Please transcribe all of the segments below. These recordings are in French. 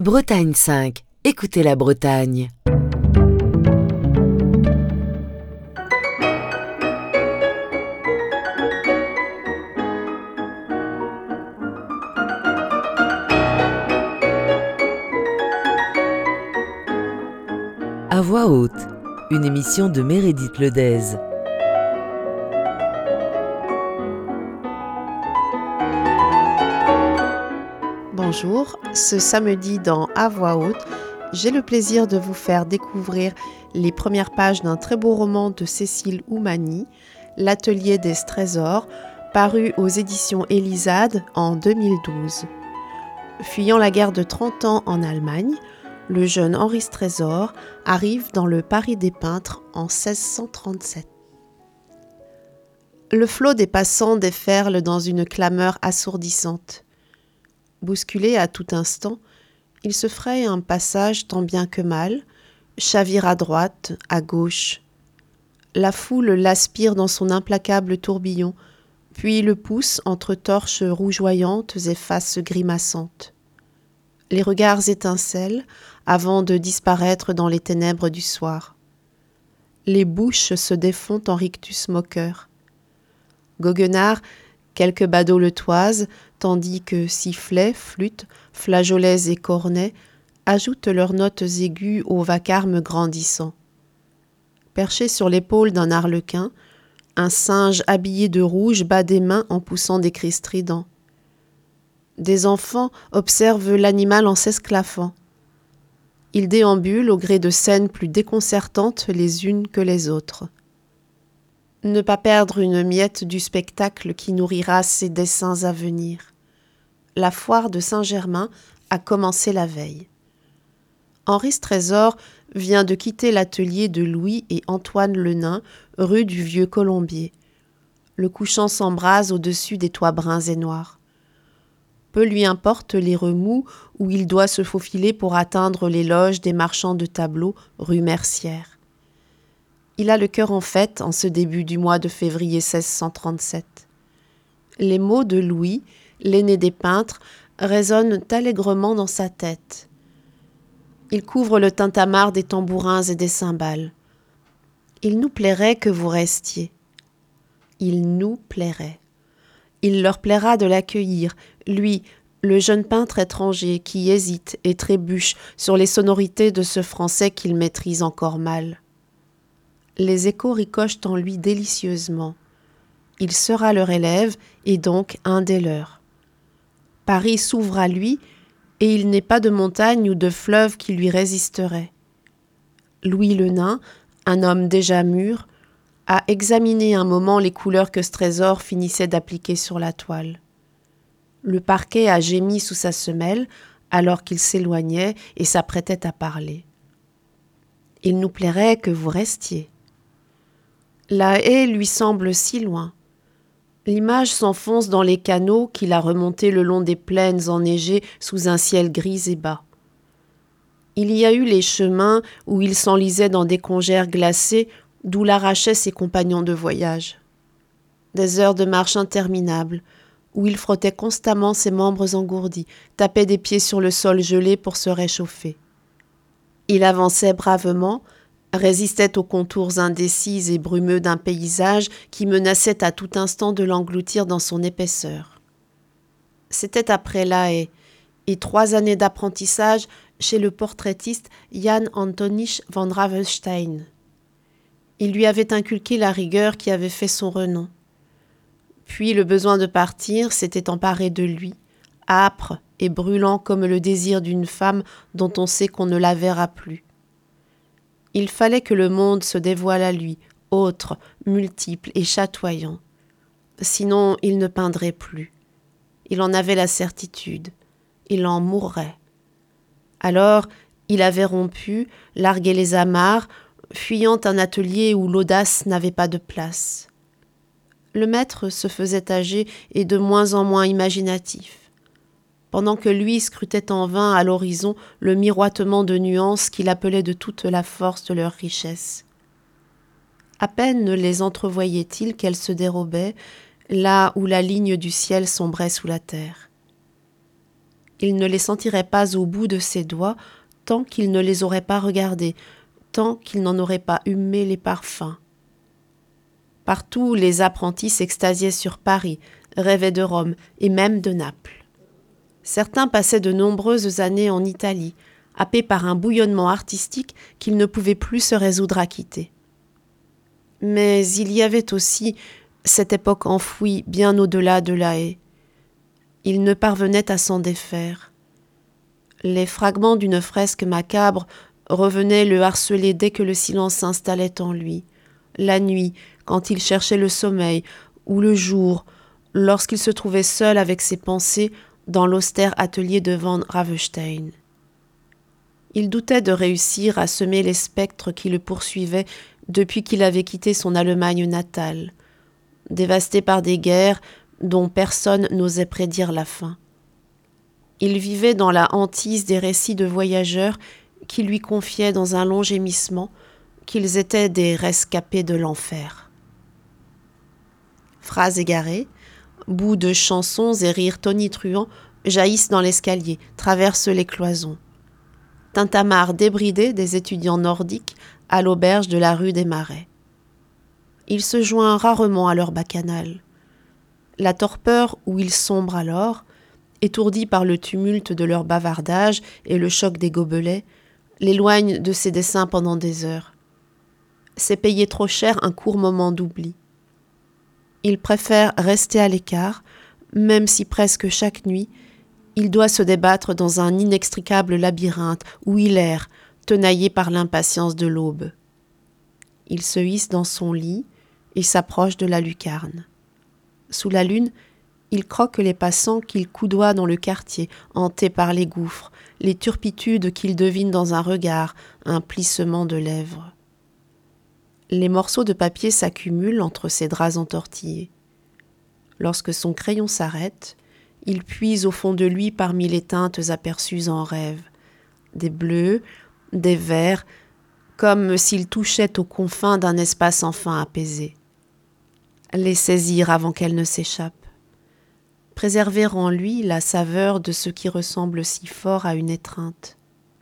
Bretagne 5. Écoutez la Bretagne. À voix haute, une émission de Meredith Ledez. Bonjour, ce samedi dans À voix haute, j'ai le plaisir de vous faire découvrir les premières pages d'un très beau roman de Cécile Oumani, L'Atelier des Trésors, paru aux éditions Elisade en 2012. Fuyant la guerre de 30 ans en Allemagne, le jeune Henri Strésor arrive dans le Paris des peintres en 1637. Le flot des passants déferle dans une clameur assourdissante. Bousculé à tout instant, il se fraye un passage tant bien que mal, chavire à droite, à gauche. La foule l'aspire dans son implacable tourbillon, puis le pousse entre torches rougeoyantes et faces grimaçantes. Les regards étincellent avant de disparaître dans les ténèbres du soir. Les bouches se défont en rictus moqueurs. Goguenard, quelques badauds le toisent, tandis que sifflets, flûtes, flageolets et cornets ajoutent leurs notes aiguës au vacarme grandissant. Perché sur l'épaule d'un arlequin, un singe habillé de rouge bat des mains en poussant des cris stridents. Des enfants observent l'animal en s'esclaffant. Il déambule au gré de scènes plus déconcertantes les unes que les autres. Ne pas perdre une miette du spectacle qui nourrira ses dessins à venir. La foire de Saint-Germain a commencé la veille. Henri Strésor vient de quitter l'atelier de Louis et Antoine Lenain, rue du Vieux Colombier. Le couchant s'embrase au-dessus des toits bruns et noirs. Peu lui importe les remous où il doit se faufiler pour atteindre les loges des marchands de tableaux, rue Mercière. Il a le cœur en fête en ce début du mois de février 1637. Les mots de Louis, l'aîné des peintres, résonnent allègrement dans sa tête. Il couvre le tintamarre des tambourins et des cymbales. Il nous plairait que vous restiez. Il nous plairait. Il leur plaira de l'accueillir, lui, le jeune peintre étranger qui hésite et trébuche sur les sonorités de ce français qu'il maîtrise encore mal. Les échos ricochent en lui délicieusement. Il sera leur élève et donc un des leurs. Paris s'ouvre à lui et il n'est pas de montagne ou de fleuve qui lui résisterait. Louis le Nain, un homme déjà mûr, a examiné un moment les couleurs que Strésor finissait d'appliquer sur la toile. Le parquet a gémi sous sa semelle alors qu'il s'éloignait et s'apprêtait à parler. Il nous plairait que vous restiez. La haie lui semble si loin. L'image s'enfonce dans les canaux qu'il a remontés le long des plaines enneigées sous un ciel gris et bas. Il y a eu les chemins où il s'enlisait dans des congères glacées d'où l'arrachaient ses compagnons de voyage. Des heures de marche interminables, où il frottait constamment ses membres engourdis, tapait des pieds sur le sol gelé pour se réchauffer. Il avançait bravement, résistait aux contours indécis et brumeux d'un paysage qui menaçait à tout instant de l'engloutir dans son épaisseur. C'était après La Haye et 3 années d'apprentissage chez le portraitiste Jan Antonich van Ravenstein. Il lui avait inculqué la rigueur qui avait fait son renom. Puis le besoin de partir s'était emparé de lui, âpre et brûlant comme le désir d'une femme dont on sait qu'on ne la verra plus. Il fallait que le monde se dévoile à lui, autre, multiple et chatoyant. Sinon, il ne peindrait plus. Il en avait la certitude. Il en mourrait. Alors, il avait rompu, largué les amarres, fuyant un atelier où l'audace n'avait pas de place. Le maître se faisait âgé et de moins en moins imaginatif. Pendant que lui scrutait en vain à l'horizon le miroitement de nuances qu'il appelait de toute la force de leur richesse. À peine les entrevoyait-il qu'elles se dérobaient, là où la ligne du ciel sombrait sous la terre. Il ne les sentirait pas au bout de ses doigts tant qu'il ne les aurait pas regardés, tant qu'il n'en aurait pas humé les parfums. Partout, les apprentis s'extasiaient sur Paris, rêvaient de Rome et même de Naples. Certains passaient de nombreuses années en Italie, happés par un bouillonnement artistique qu'ils ne pouvaient plus se résoudre à quitter. Mais il y avait aussi cette époque enfouie bien au-delà de La Haye. Ils ne parvenaient à s'en défaire. Les fragments d'une fresque macabre revenaient le harceler dès que le silence s'installait en lui, la nuit, quand il cherchait le sommeil, ou le jour, lorsqu'il se trouvait seul avec ses pensées dans l'austère atelier de Van Ravestein. Il doutait de réussir à semer les spectres qui le poursuivaient depuis qu'il avait quitté son Allemagne natale, dévasté par des guerres dont personne n'osait prédire la fin. Il vivait dans la hantise des récits de voyageurs qui lui confiaient dans un long gémissement qu'ils étaient des rescapés de l'enfer. Phrases égarées, bouts de chansons et rires tonitruants jaillissent dans l'escalier, traversent les cloisons. Tintamarre débridé des étudiants nordiques à l'auberge de la rue des Marais. Il se joint rarement à leur bacchanal. La torpeur où il sombre alors, étourdi par le tumulte de leur bavardage et le choc des gobelets, l'éloigne de ses dessins pendant des heures. C'est payer trop cher un court moment d'oubli. Il préfère rester à l'écart, même si presque chaque nuit, il doit se débattre dans un inextricable labyrinthe où il erre, tenaillé par l'impatience de l'aube. Il se hisse dans son lit et s'approche de la lucarne. Sous la lune, il croque les passants qu'il coudoie dans le quartier, hanté par les gouffres, les turpitudes qu'il devine dans un regard, un plissement de lèvres. Les morceaux de papier s'accumulent entre ses draps entortillés. Lorsque son crayon s'arrête, il puise au fond de lui parmi les teintes aperçues en rêve, des bleus, des verts, comme s'il touchait aux confins d'un espace enfin apaisé. Les saisir avant qu'elles ne s'échappent. Préserver en lui la saveur de ce qui ressemble si fort à une étreinte.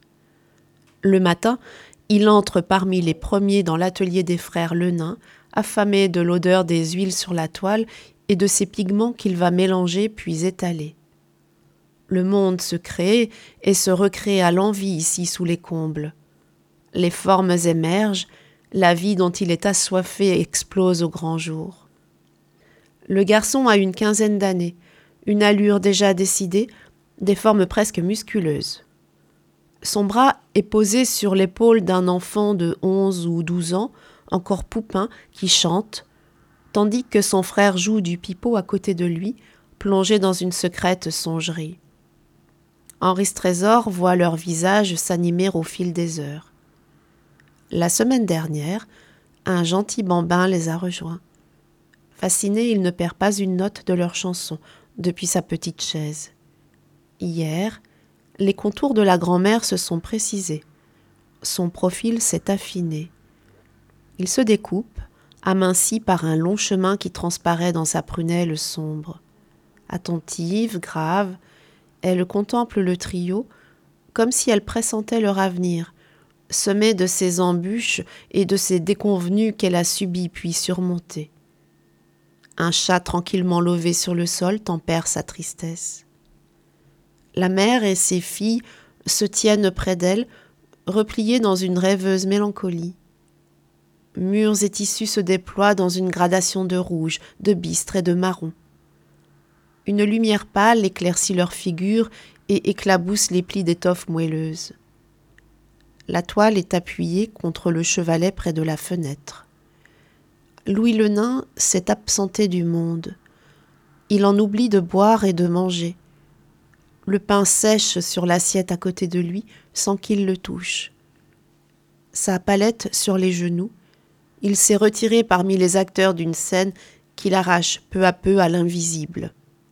Le matin, il entre parmi les premiers dans l'atelier des frères Lenain, affamé de l'odeur des huiles sur la toile et de ces pigments qu'il va mélanger puis étaler. Le monde se crée et se recrée à l'envi ici sous les combles. Les formes émergent, la vie dont il est assoiffé explose au grand jour. Le garçon a une quinzaine d'années, une allure déjà décidée, des formes presque musculeuses. Son bras est posé sur l'épaule d'un enfant de 11 ou 12 ans, encore poupin, qui chante, tandis que son frère joue du pipeau à côté de lui, plongé dans une secrète songerie. Henri Trésor voit leurs visages s'animer au fil des heures. La semaine dernière, un gentil bambin les a rejoints. Fasciné, il ne perd pas une note de leur chanson depuis sa petite chaise. Hier, les contours de la grand-mère se sont précisés. Son profil s'est affiné. Il se découpe, aminci par un long chemin qui transparaît dans sa prunelle sombre. Attentive, grave, elle contemple le trio comme si elle pressentait leur avenir, semé de ces embûches et de ces déconvenues qu'elle a subies puis surmontées. Un chat tranquillement lové sur le sol tempère sa tristesse. La mère et ses filles se tiennent près d'elle, repliées dans une rêveuse mélancolie. Murs et tissus se déploient dans une gradation de rouge, de bistre et de marron. Une lumière pâle éclaircit leurs figures et éclabousse les plis d'étoffe moelleuse. La toile est appuyée contre le chevalet près de la fenêtre. Louis le Nain s'est absenté du monde. Il en oublie de boire et de manger. Le pain sèche sur l'assiette à côté de lui sans qu'il le touche. Sa palette sur les genoux, il s'est retiré parmi les acteurs d'une scène qu'il arrache peu à peu à l'invisible.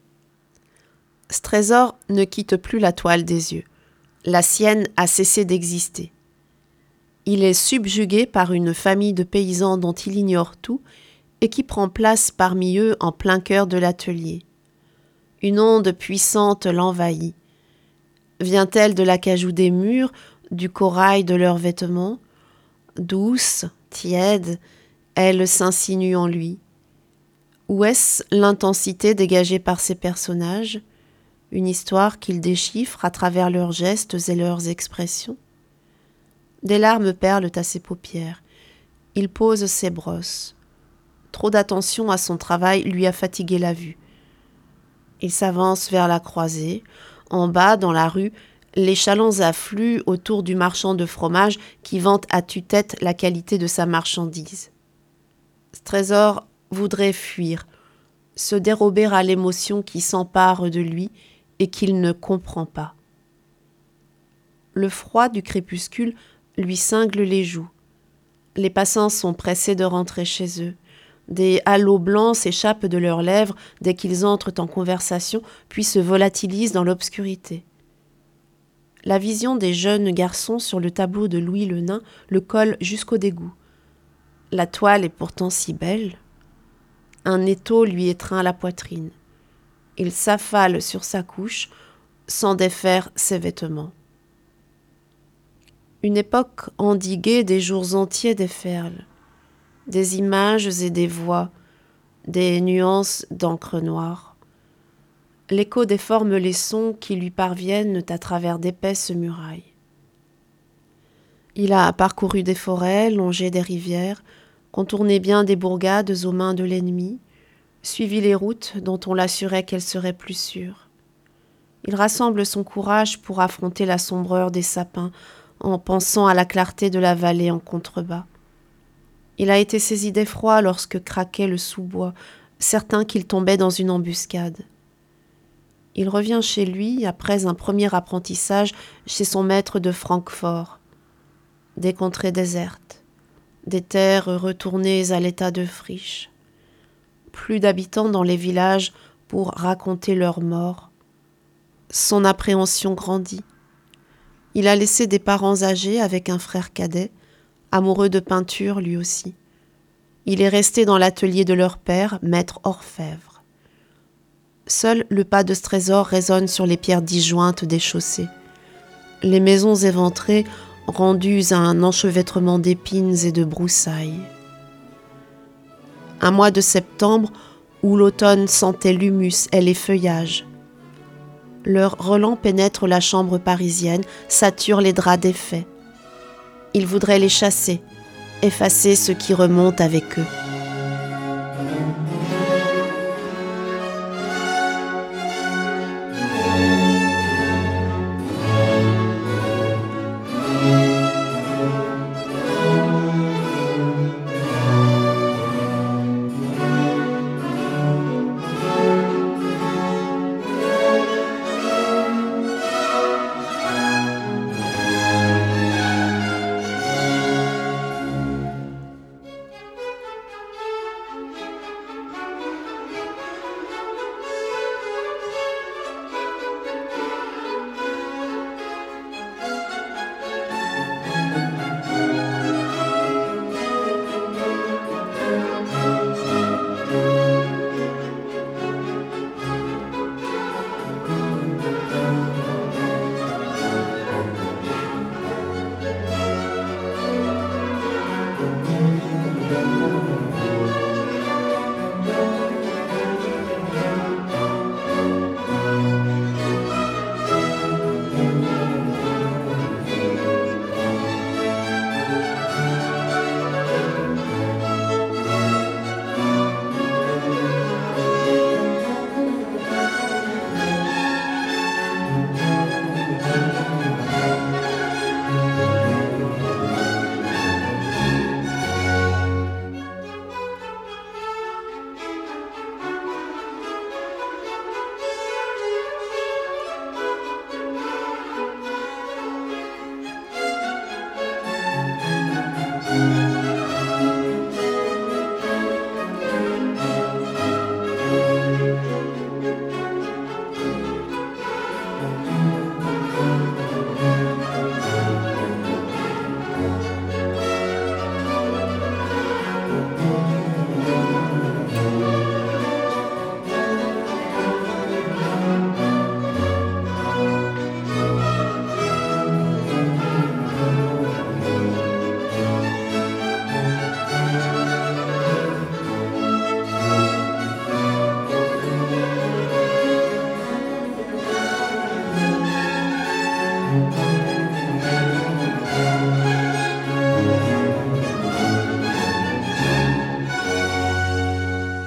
Trésor ne quitte plus la toile des yeux. La sienne a cessé d'exister. Il est subjugué par une famille de paysans dont il ignore tout et qui prend place parmi eux en plein cœur de l'atelier. Une onde puissante l'envahit. Vient-elle de l'acajou des murs, du corail de leurs vêtements? Douce, tiède, elle s'insinue en lui. Ou est-ce l'intensité dégagée par ces personnages, une histoire qu'il déchiffre à travers leurs gestes et leurs expressions? Des larmes perlent à ses paupières. Il pose ses brosses. Trop d'attention à son travail lui a fatigué la vue. Il s'avance vers la croisée. En bas, dans la rue, les chalands affluent autour du marchand de fromage qui vante à tue-tête la qualité de sa marchandise. Trésor voudrait fuir, se dérober à l'émotion qui s'empare de lui et qu'il ne comprend pas. Le froid du crépuscule lui cingle les joues. Les passants sont pressés de rentrer chez eux. Des halos blancs s'échappent de leurs lèvres dès qu'ils entrent en conversation, puis se volatilisent dans l'obscurité. La vision des jeunes garçons sur le tableau de Louis le Nain le colle jusqu'au dégoût. La toile est pourtant si belle. Un étau lui étreint la poitrine. Il s'affale sur sa couche sans défaire ses vêtements. Une époque endiguée des jours entiers déferle. Des images et des voix, des nuances d'encre noire. L'écho déforme les sons qui lui parviennent à travers d'épaisses murailles. Il a parcouru des forêts, longé des rivières, contourné bien des bourgades aux mains de l'ennemi, suivi les routes dont on l'assurait qu'elles seraient plus sûres. Il rassemble son courage pour affronter la sombreur des sapins en pensant à la clarté de la vallée en contrebas. Il a été saisi d'effroi lorsque craquait le sous-bois, certain qu'il tombait dans une embuscade. Il revient chez lui après un premier apprentissage chez son maître de Francfort. Des contrées désertes, des terres retournées à l'état de friche. Plus d'habitants dans les villages pour raconter leurs morts. Son appréhension grandit. Il a laissé des parents âgés avec un frère cadet, amoureux de peinture lui aussi. Il est resté dans l'atelier de leur père, maître orfèvre. Seul le pas de Trésor résonne sur les pierres disjointes des chaussées. Les maisons éventrées, rendues à un enchevêtrement d'épines et de broussailles. Un mois de septembre où l'automne sentait l'humus et les feuillages. Leur relent pénètre la chambre parisienne, sature les draps défaits. Il voudrait les chasser, effacer ce qui remonte avec eux.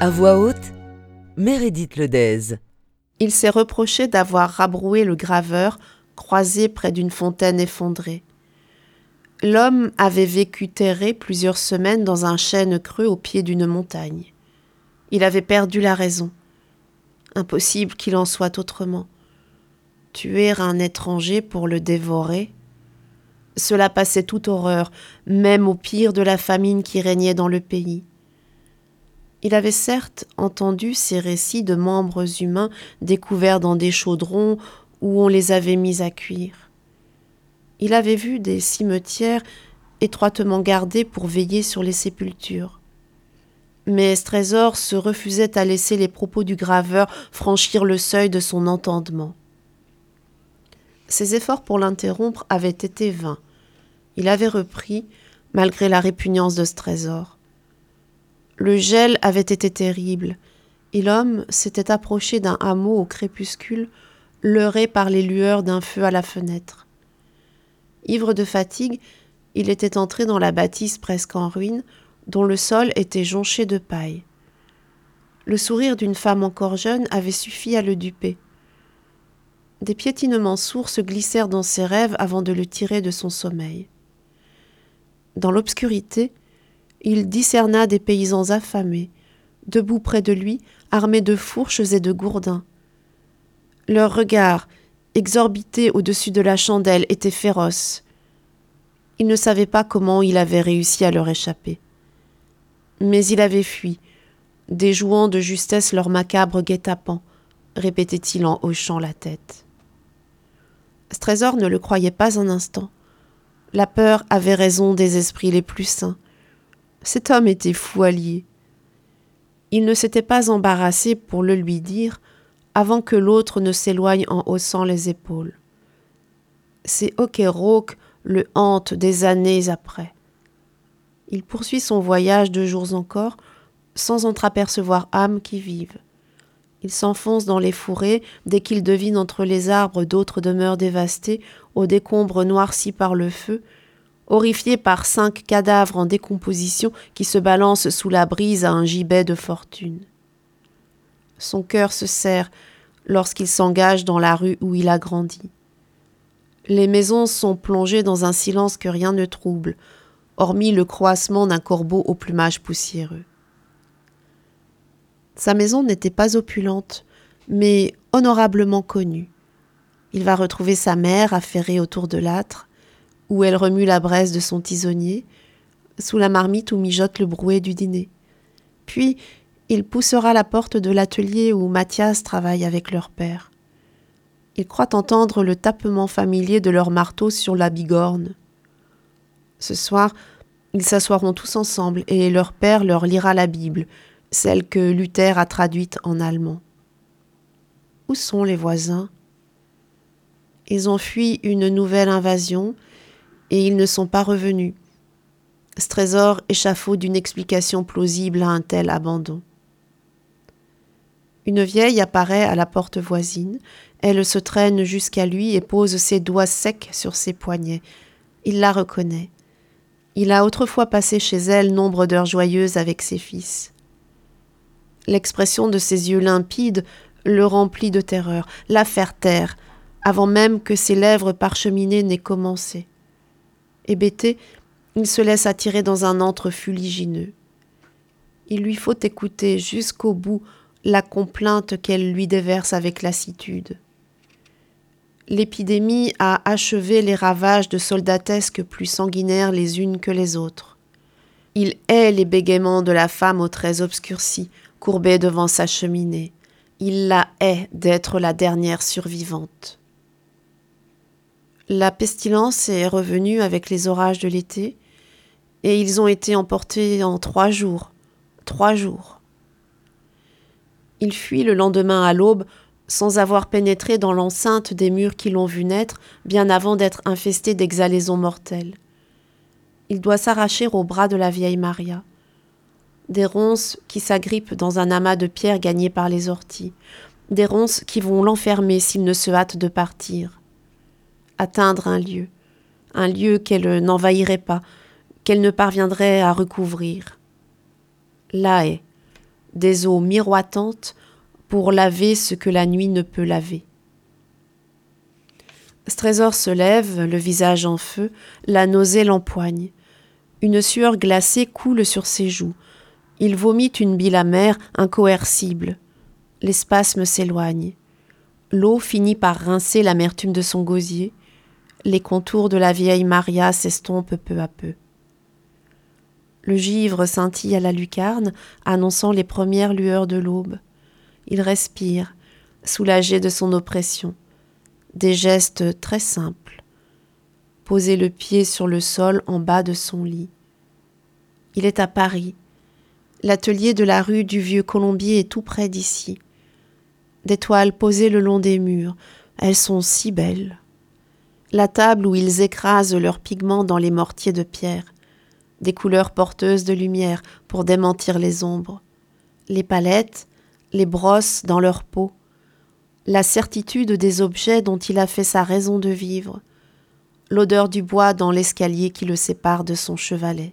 À voix haute, Meredith Ledez. Il s'est reproché d'avoir rabroué le graveur croisé près d'une fontaine effondrée. L'homme avait vécu terré plusieurs semaines dans un chêne creux au pied d'une montagne. Il avait perdu la raison. Impossible qu'il en soit autrement. Tuer un étranger pour le dévorer, cela passait toute horreur, même au pire de la famine qui régnait dans le pays. Il avait certes entendu ces récits de membres humains découverts dans des chaudrons où on les avait mis à cuire. Il avait vu des cimetières étroitement gardés pour veiller sur les sépultures. Mais Strésor se refusait à laisser les propos du graveur franchir le seuil de son entendement. Ses efforts pour l'interrompre avaient été vains. Il avait repris, malgré la répugnance de Strésor. Le gel avait été terrible, et l'homme s'était approché d'un hameau au crépuscule, leurré par les lueurs d'un feu à la fenêtre. Ivre de fatigue, il était entré dans la bâtisse presque en ruine, dont le sol était jonché de paille. Le sourire d'une femme encore jeune avait suffi à le duper. Des piétinements sourds se glissèrent dans ses rêves avant de le tirer de son sommeil. Dans l'obscurité, il discerna des paysans affamés, debout près de lui, armés de fourches et de gourdins. Leurs regards, exorbités au-dessus de la chandelle, étaient féroces. Il ne savait pas comment il avait réussi à leur échapper. Mais il avait fui, déjouant de justesse leur macabre guet-apens, répétait-il en hochant la tête. Strésor ne le croyait pas un instant. La peur avait raison des esprits les plus sains. Cet homme était fou allié. Il ne s'était pas embarrassé pour le lui dire avant que l'autre ne s'éloigne en haussant les épaules. Ces hoquets rauques le hantent des années après. Il poursuit son voyage 2 jours encore, sans entreapercevoir âme qui vive. Il s'enfonce dans les fourrés dès qu'il devine entre les arbres d'autres demeures dévastées, aux décombres noircis par le feu, horrifié par 5 cadavres en décomposition qui se balancent sous la brise à un gibet de fortune. Son cœur se serre lorsqu'il s'engage dans la rue où il a grandi. Les maisons sont plongées dans un silence que rien ne trouble, hormis le croassement d'un corbeau au plumage poussiéreux. Sa maison n'était pas opulente, mais honorablement connue. Il va retrouver sa mère affairée autour de l'âtre, où elle remue la braise de son tisonnier, sous la marmite où mijote le brouet du dîner. Puis, il poussera la porte de l'atelier où Mathias travaille avec leur père. Il croit entendre le tapement familier de leur marteau sur la bigorne. Ce soir, ils s'assoiront tous ensemble et leur père leur lira la Bible, celle que Luther a traduite en allemand. Où sont les voisins ? Ils ont fui une nouvelle invasion et ils ne sont pas revenus. Strésor échafaude une explication plausible à un tel abandon. Une vieille apparaît à la porte voisine. Elle se traîne jusqu'à lui et pose ses doigts secs sur ses poignets. Il la reconnaît. Il a autrefois passé chez elle nombre d'heures joyeuses avec ses fils. L'expression de ses yeux limpides le remplit de terreur, la faire taire, avant même que ses lèvres parcheminées n'aient commencé. Hébété, il se laisse attirer dans un antre fuligineux. Il lui faut écouter jusqu'au bout la complainte qu'elle lui déverse avec lassitude. L'épidémie a achevé les ravages de soldatesques plus sanguinaires les unes que les autres. Il hait les bégaiements de la femme aux traits obscurcis, courbée devant sa cheminée. Il la hait d'être la dernière survivante. La pestilence est revenue avec les orages de l'été, et ils ont été emportés en 3 jours. 3 jours. Il fuit le lendemain à l'aube, sans avoir pénétré dans l'enceinte des murs qui l'ont vu naître, bien avant d'être infesté d'exhalaisons mortelles. Il doit s'arracher aux bras de la vieille Maria. Des ronces qui s'agrippent dans un amas de pierres gagné par les orties. Des ronces qui vont l'enfermer s'il ne se hâte de partir. Atteindre un lieu qu'elle n'envahirait pas, qu'elle ne parviendrait à recouvrir. La haie, des eaux miroitantes pour laver ce que la nuit ne peut laver. Strésor se lève, le visage en feu, la nausée l'empoigne. Une sueur glacée coule sur ses joues. Il vomit une bile amère, incoercible. Les spasmes s'éloignent. L'eau finit par rincer l'amertume de son gosier. Les contours de la vieille Maria s'estompent peu à peu. Le givre scintille à la lucarne, annonçant les premières lueurs de l'aube. Il respire, soulagé de son oppression. Des gestes très simples. Poser le pied sur le sol en bas de son lit. Il est à Paris. L'atelier de la rue du Vieux-Colombier est tout près d'ici. Des toiles posées le long des murs. Elles sont si belles. La table où ils écrasent leurs pigments dans les mortiers de pierre. Des couleurs porteuses de lumière pour démentir les ombres. Les palettes, les brosses dans leur peau. La certitude des objets dont il a fait sa raison de vivre. L'odeur du bois dans l'escalier qui le sépare de son chevalet.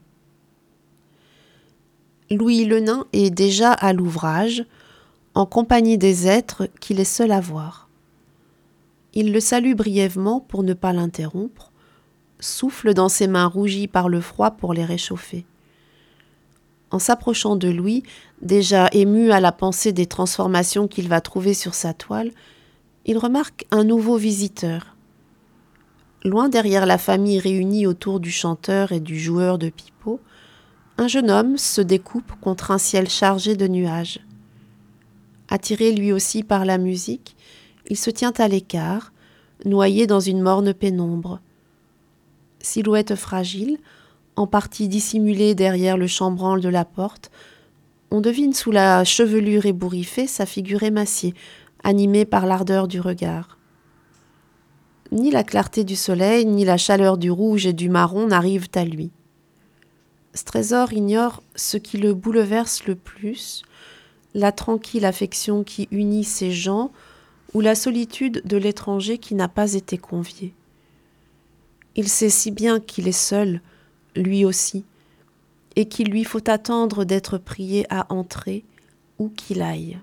Louis le Nain est déjà à l'ouvrage, en compagnie des êtres qu'il est seul à voir. Il le salue brièvement pour ne pas l'interrompre, souffle dans ses mains rougies par le froid pour les réchauffer. En s'approchant de Louis, déjà ému à la pensée des transformations qu'il va trouver sur sa toile, il remarque un nouveau visiteur. Loin derrière la famille réunie autour du chanteur et du joueur de pipeau, un jeune homme se découpe contre un ciel chargé de nuages. Attiré lui aussi par la musique, il se tient à l'écart, noyé dans une morne pénombre. Silhouette fragile, en partie dissimulée derrière le chambranle de la porte, on devine sous la chevelure ébouriffée sa figure émaciée, animée par l'ardeur du regard. Ni la clarté du soleil, ni la chaleur du rouge et du marron n'arrivent à lui. Strésor ignore ce qui le bouleverse le plus, la tranquille affection qui unit ces gens ou la solitude de l'étranger qui n'a pas été convié. Il sait si bien qu'il est seul, lui aussi, et qu'il lui faut attendre d'être prié à entrer, où qu'il aille.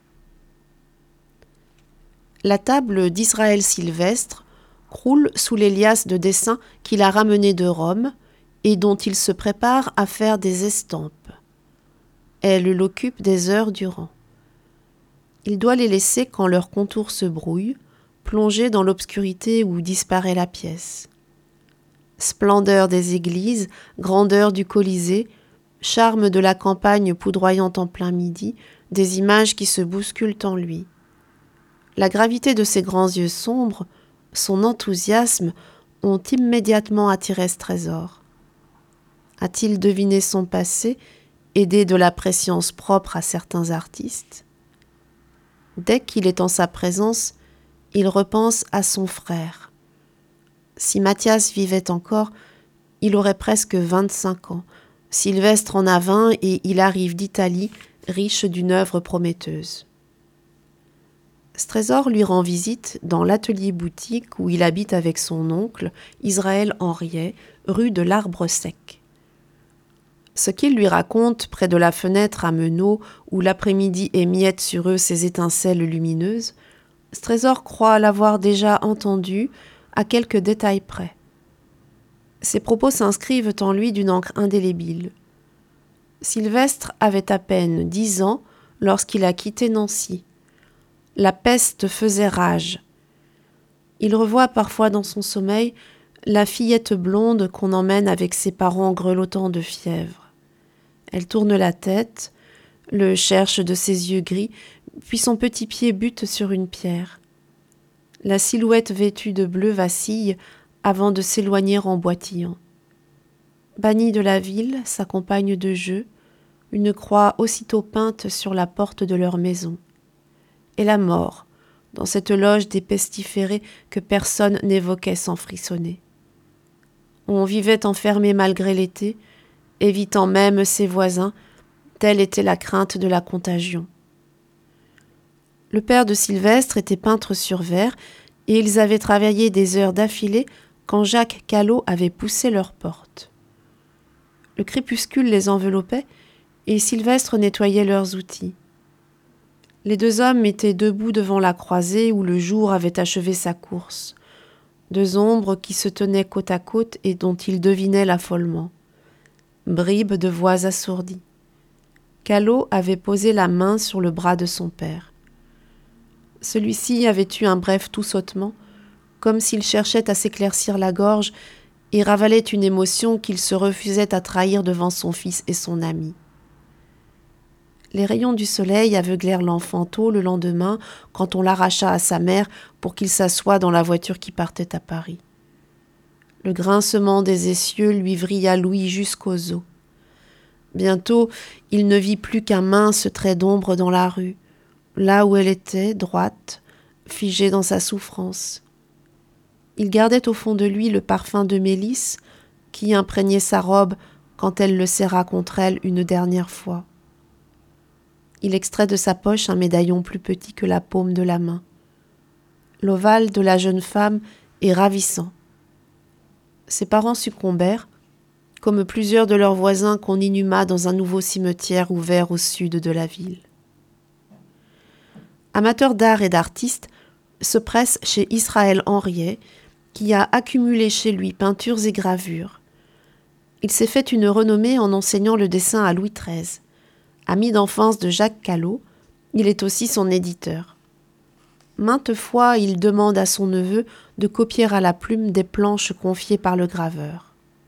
La table d'Israël Sylvestre croule sous les liasses de dessins qu'il a ramenés de Rome et dont il se prépare à faire des estampes. Elle l'occupe des heures durant. Il doit les laisser quand leur contour se brouille, plongé dans l'obscurité où disparaît la pièce. Splendeur des églises, grandeur du Colisée, charme de la campagne poudroyante en plein midi, des images qui se bousculent en lui. La gravité de ses grands yeux sombres, son enthousiasme ont immédiatement attiré ce trésor. A-t-il deviné son passé, aidé de la prescience propre à certains artistes ? Dès qu'il est en sa présence, il repense à son frère. Si Mathias vivait encore, il aurait presque 25 ans. Sylvestre en a 20 et il arrive d'Italie, riche d'une œuvre prometteuse. Strésor lui rend visite dans l'atelier-boutique où il habite avec son oncle, Israël Henriet, rue de l'Arbre Sec. Ce qu'il lui raconte près de la fenêtre à meneaux où l'après-midi émiette sur eux ses étincelles lumineuses, Strésor croit l'avoir déjà entendu à quelques détails près. Ses propos s'inscrivent en lui d'une encre indélébile. Sylvestre avait à peine 10 ans lorsqu'il a quitté Nancy. La peste faisait rage. Il revoit parfois dans son sommeil la fillette blonde qu'on emmène avec ses parents grelottants de fièvre. Elle tourne la tête, le cherche de ses yeux gris, puis son petit pied bute sur une pierre. La silhouette vêtue de bleu vacille avant de s'éloigner en boitillant. Bannie de la ville, sa compagne de jeu, une croix aussitôt peinte sur la porte de leur maison. Et la mort, dans cette loge des pestiférés que personne n'évoquait sans frissonner. On vivait enfermé malgré l'été, évitant même ses voisins, telle était la crainte de la contagion. Le père de Sylvestre était peintre sur verre et ils avaient travaillé des heures d'affilée quand Jacques Callot avait poussé leur porte. Le crépuscule les enveloppait et Sylvestre nettoyait leurs outils. Les deux hommes étaient debout devant la croisée où le jour avait achevé sa course. Deux ombres qui se tenaient côte à côte et dont ils devinaient l'affolement. Bribes de voix assourdies. Callot avait posé la main sur le bras de son père. Celui-ci avait eu un bref tout-sautement, comme s'il cherchait à s'éclaircir la gorge et ravalait une émotion qu'il se refusait à trahir devant son fils et son ami. Les rayons du soleil aveuglèrent l'enfant tôt le lendemain quand on l'arracha à sa mère pour qu'il s'assoie dans la voiture qui partait à Paris. Le grincement des essieux lui vrilla l'ouïe jusqu'aux os. Bientôt, il ne vit plus qu'un mince trait d'ombre dans la rue, là où elle était, droite, figée dans sa souffrance. Il gardait au fond de lui le parfum de mélisse qui imprégnait sa robe quand elle le serra contre elle une dernière fois. Il extrait de sa poche un médaillon plus petit que la paume de la main. L'ovale de la jeune femme est ravissant. Ses parents succombèrent, comme plusieurs de leurs voisins qu'on inhuma dans un nouveau cimetière ouvert au sud de la ville. Amateur d'art et d'artistes, se presse chez Israël Henriet, qui a accumulé chez lui peintures et gravures. Il s'est fait une renommée en enseignant le dessin à Louis XIII. Ami d'enfance de Jacques Callot, il est aussi son éditeur. Maintes fois, il demande à son neveu de copier à la plume des planches confiées par le graveur.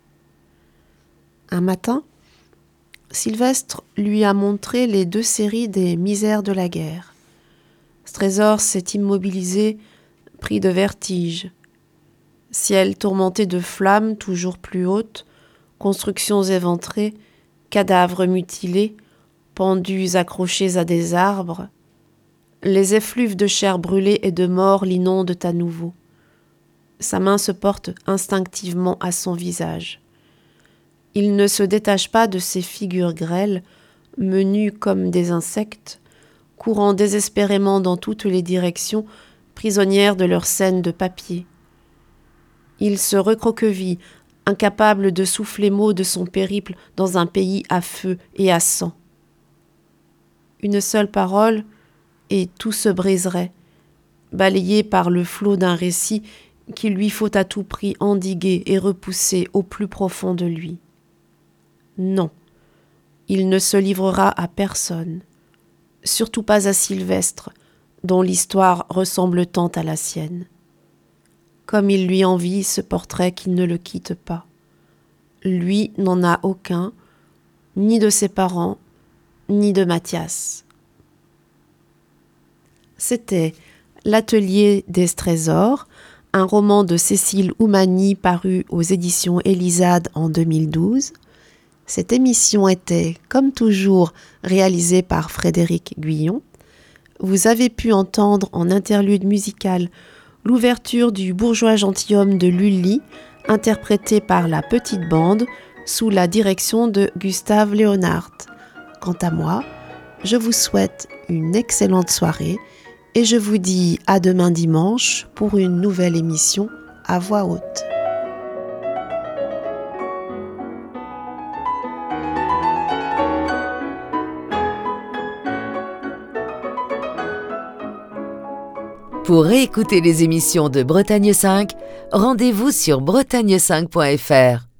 Un matin, Sylvestre lui a montré les 2 séries des Misères de la guerre. Strésor s'est immobilisé, pris de vertige. Ciel tourmenté de flammes toujours plus hautes, constructions éventrées, cadavres mutilés, pendus accrochés à des arbres, les effluves de chair brûlée et de mort l'inondent à nouveau. Sa main se porte instinctivement à son visage. Il ne se détache pas de ces figures grêles, menues comme des insectes, courant désespérément dans toutes les directions, prisonnières de leur scène de papier. Il se recroqueville, incapable de souffler mot de son périple dans un pays à feu et à sang. Une seule parole, et tout se briserait, balayé par le flot d'un récit qu'il lui faut à tout prix endiguer et repousser au plus profond de lui. Non, il ne se livrera à personne, surtout pas à Sylvestre, dont l'histoire ressemble tant à la sienne. Comme il lui envie ce portrait qui ne le quitte pas. Lui n'en a aucun, ni de ses parents, ni de Mathias. C'était L'Atelier des Trésors, un roman de Cécile Oumani paru aux éditions Elisade en 2012. Cette émission était, comme toujours, réalisée par Frédéric Guyon. Vous avez pu entendre en interlude musical l'ouverture du Bourgeois gentilhomme de Lully, interprétée par la Petite Bande, sous la direction de Gustave Léonhardt. Quant à moi, je vous souhaite une excellente soirée et je vous dis à demain dimanche pour une nouvelle émission à voix haute. Pour réécouter les émissions de Bretagne 5, rendez-vous sur bretagne5.fr.